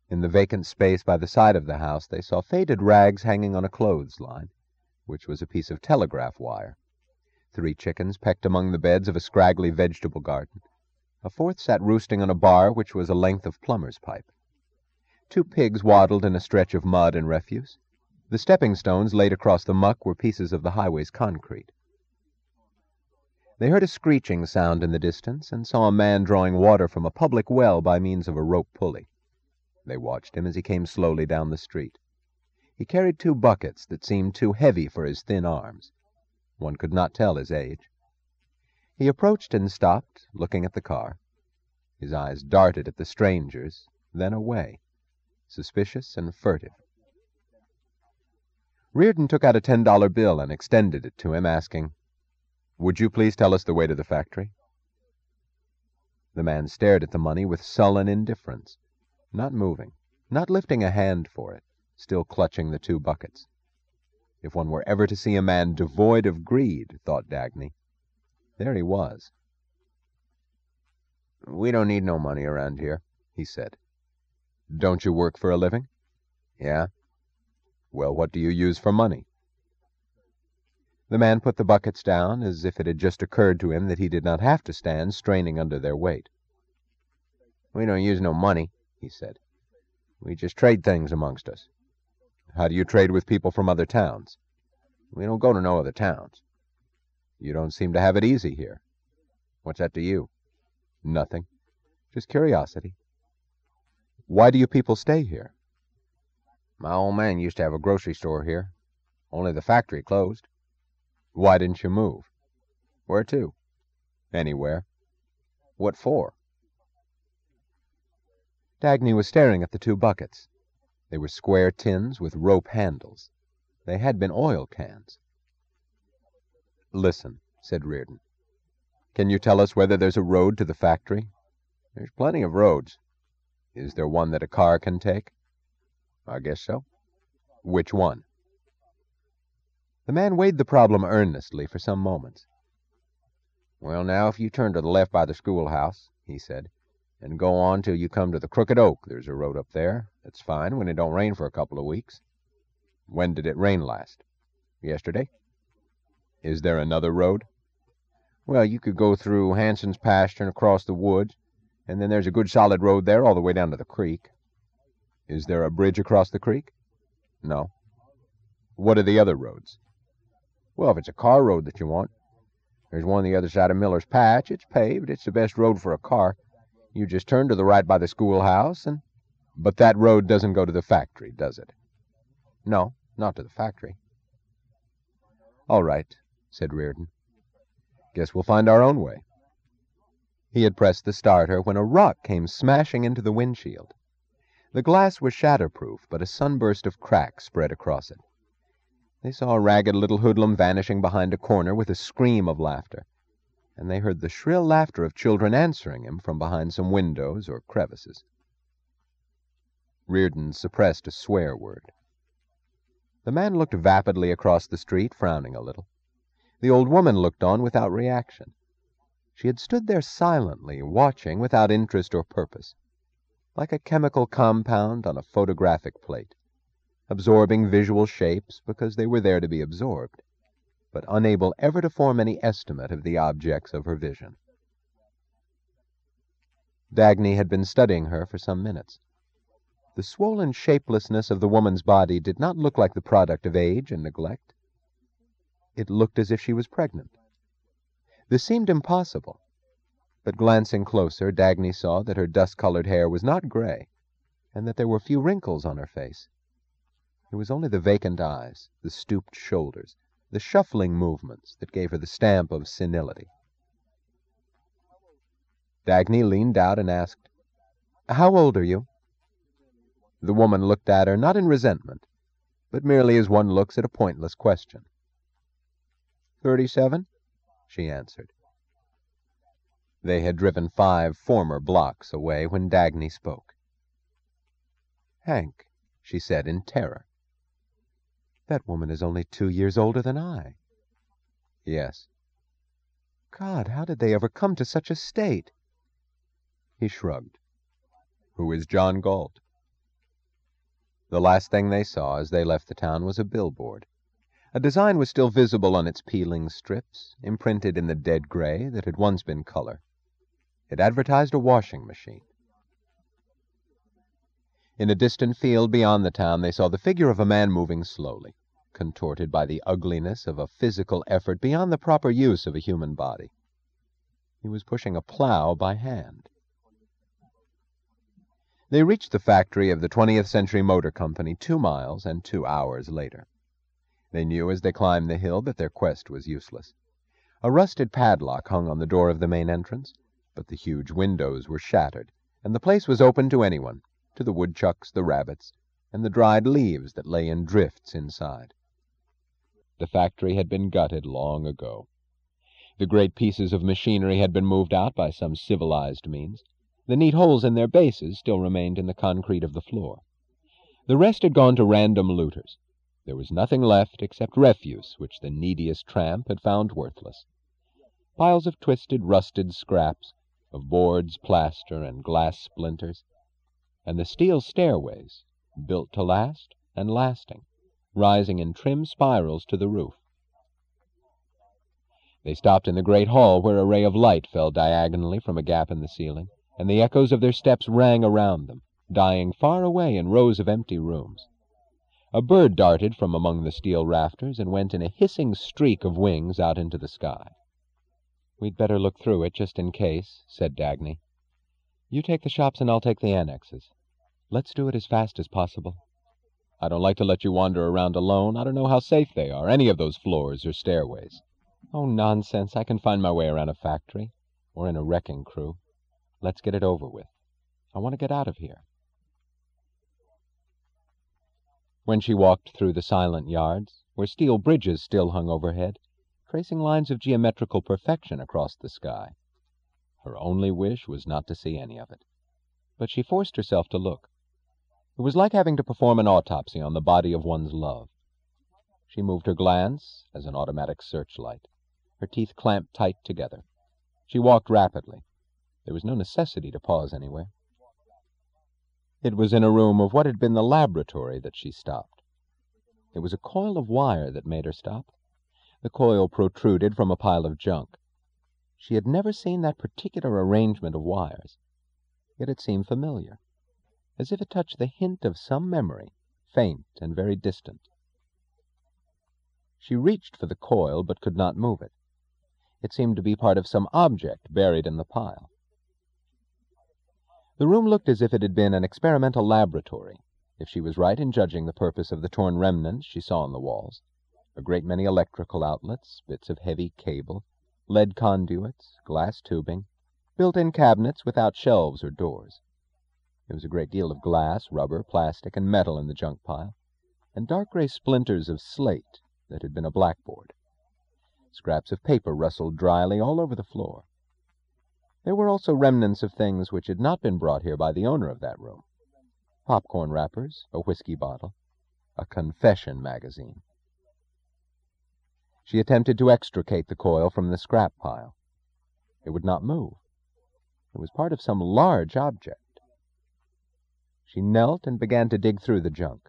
In the vacant space by the side of the house they saw faded rags hanging on a clothesline, which was a piece of telegraph wire. 3 chickens pecked among the beds of a scraggly vegetable garden. A 4th sat roosting on a bar which was a length of plumber's pipe. 2 pigs waddled in a stretch of mud and refuse. The stepping stones laid across the muck were pieces of the highway's concrete. They heard a screeching sound in the distance and saw a man drawing water from a public well by means of a rope pulley. They watched him as he came slowly down the street. He carried 2 buckets that seemed too heavy for his thin arms. One could not tell his age. He approached and stopped, looking at the car. His eyes darted at the strangers, then away, suspicious and furtive. Reardon took out a $10 bill and extended it to him, asking, "Would you please tell us the way to the factory?" The man stared at the money with sullen indifference, not moving, not lifting a hand for it, still clutching the 2 buckets. If one were ever to see a man devoid of greed, thought Dagny, there he was. "We don't need no money around here," he said. "Don't you work for a living?" "Yeah." "Well, what do you use for money?" The man put the buckets down as if it had just occurred to him that he did not have to stand straining under their weight. "We don't use no money," he said. "We just trade things amongst us." "How do you trade with people from other towns?" "We don't go to no other towns." "You don't seem to have it easy here." "What's that to you?" "Nothing. Just curiosity." "Why do you people stay here?" "My old man used to have a grocery store here. Only the factory closed." "Why didn't you move?" "Where to?" "Anywhere." "What for?" Dagny was staring at the 2 buckets. They were square tins with rope handles. They had been oil cans. "Listen," said Reardon. "Can you tell us whether there's a road to the factory?" "There's plenty of roads." "Is there one that a car can take?" "I guess so." "Which one?" The man weighed the problem earnestly for some moments. "Well, now, if you turn to the left by the schoolhouse," he said, "and go on till you come to the Crooked Oak, there's a road up there. That's fine when it don't rain for a couple of weeks." "When did it rain last?" "Yesterday." "Is there another road?" "Well, you could go through Hanson's pasture and across the woods, and then there's a good solid road there all the way down to the creek." "Is there a bridge across the creek?" "No." "What are the other roads?" "Well, if it's a car road that you want, there's one on the other side of Miller's Patch. It's paved. It's the best road for a car. You just turn to the right by the schoolhouse and—" "But that road doesn't go to the factory, does it?" "No, not to the factory." "All right," said Reardon. "Guess we'll find our own way." He had pressed the starter when a rock came smashing into the windshield. The glass was shatterproof, but a sunburst of crack spread across it. They saw a ragged little hoodlum vanishing behind a corner with a scream of laughter, and they heard the shrill laughter of children answering him from behind some windows or crevices. Reardon suppressed a swear word. The man looked vapidly across the street, frowning a little. The old woman looked on without reaction. She had stood there silently, watching without interest or purpose, like a chemical compound on a photographic plate, absorbing visual shapes because they were there to be absorbed, but unable ever to form any estimate of the objects of her vision. Dagny had been studying her for some minutes. The swollen shapelessness of the woman's body did not look like the product of age and neglect. It looked as if she was pregnant. This seemed impossible, but glancing closer, Dagny saw that her dust-colored hair was not gray, and that there were few wrinkles on her face. It was only the vacant eyes, the stooped shoulders, the shuffling movements that gave her the stamp of senility. Dagny leaned out and asked, "How old are you?" The woman looked at her not in resentment, but merely as one looks at a pointless question. 37, she answered. They had driven 5 former blocks away when Dagny spoke. "Hank," she said in terror. "That woman is only 2 years older than I." "Yes." "God, how did they ever come to such a state?" He shrugged. "Who is John Galt?" The last thing they saw as they left the town was a billboard. A design was still visible on its peeling strips, imprinted in the dead gray that had once been color. It advertised a washing machine. In a distant field beyond the town they saw the figure of a man moving slowly, contorted by the ugliness of a physical effort beyond the proper use of a human body. He was pushing a plow by hand. They reached the factory of the 20th Century Motor Company 2 miles and 2 hours later. They knew as they climbed the hill that their quest was useless. A rusted padlock hung on the door of the main entrance, but the huge windows were shattered, and the place was open to anyone, to the woodchucks, the rabbits, and the dried leaves that lay in drifts inside. The factory had been gutted long ago. The great pieces of machinery had been moved out by some civilized means. The neat holes in their bases still remained in the concrete of the floor. The rest had gone to random looters. There was nothing left except refuse which the neediest tramp had found worthless. Piles of twisted, rusted scraps, of boards, plaster, and glass splinters, and the steel stairways, built to last and lasting, rising in trim spirals to the roof. They stopped in the great hall where a ray of light fell diagonally from a gap in the ceiling, and the echoes of their steps rang around them, dying far away in rows of empty rooms. A bird darted from among the steel rafters and went in a hissing streak of wings out into the sky. "We'd better look through it, just in case," said Dagny. "You take the shops and I'll take the annexes. Let's do it as fast as possible." "I don't like to let you wander around alone. I don't know how safe they are, any of those floors or stairways." "Oh, nonsense. I can find my way around a factory, or in a wrecking crew. Let's get it over with. I want to get out of here." When she walked through the silent yards, where steel bridges still hung overhead, tracing lines of geometrical perfection across the sky, her only wish was not to see any of it. But she forced herself to look. It was like having to perform an autopsy on the body of one's love. She moved her glance as an automatic searchlight, her teeth clamped tight together. She walked rapidly. There was no necessity to pause anywhere. It was in a room of what had been the laboratory that she stopped. It was a coil of wire that made her stop. The coil protruded from a pile of junk. She had never seen that particular arrangement of wires, yet it seemed familiar, as if it touched the hint of some memory, faint and very distant. She reached for the coil, but could not move it. It seemed to be part of some object buried in the pile. The room looked as if it had been an experimental laboratory, if she was right in judging the purpose of the torn remnants she saw on the walls. A great many electrical outlets, bits of heavy cable, lead conduits, glass tubing, built-in cabinets without shelves or doors. There was a great deal of glass, rubber, plastic, and metal in the junk pile, and dark gray splinters of slate that had been a blackboard. Scraps of paper rustled dryly all over the floor. There were also remnants of things which had not been brought here by the owner of that room. Popcorn wrappers, a whiskey bottle, a confession magazine. She attempted to extricate the coil from the scrap pile. It would not move. It was part of some large object. She knelt and began to dig through the junk.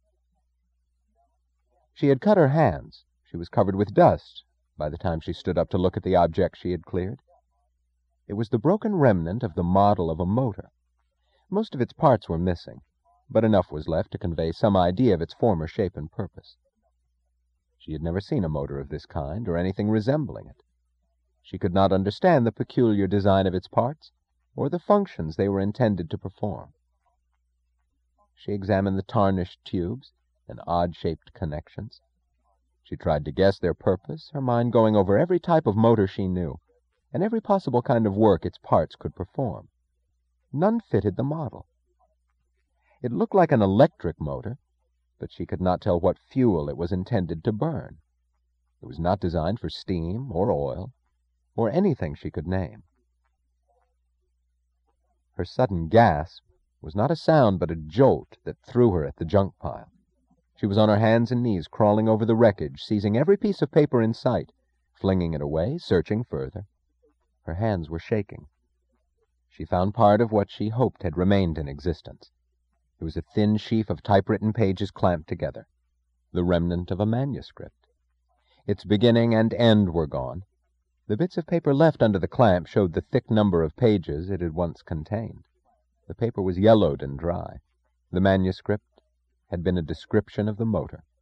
She had cut her hands. She was covered with dust by the time she stood up to look at the object she had cleared. It was the broken remnant of the model of a motor. Most of its parts were missing, but enough was left to convey some idea of its former shape and purpose. She had never seen a motor of this kind, or anything resembling it. She could not understand the peculiar design of its parts, or the functions they were intended to perform. She examined the tarnished tubes and odd-shaped connections. She tried to guess their purpose, her mind going over every type of motor she knew, and every possible kind of work its parts could perform. None fitted the model. It looked like an electric motor, but she could not tell what fuel it was intended to burn. It was not designed for steam or oil, or anything she could name. Her sudden gasp was not a sound but a jolt that threw her at the junk pile. She was on her hands and knees, crawling over the wreckage, seizing every piece of paper in sight, flinging it away, searching further. Her hands were shaking. She found part of what she hoped had remained in existence. It was a thin sheaf of typewritten pages clamped together, the remnant of a manuscript. Its beginning and end were gone. The bits of paper left under the clamp showed the thick number of pages it had once contained. The paper was yellowed and dry. The manuscript had been a description of the motor.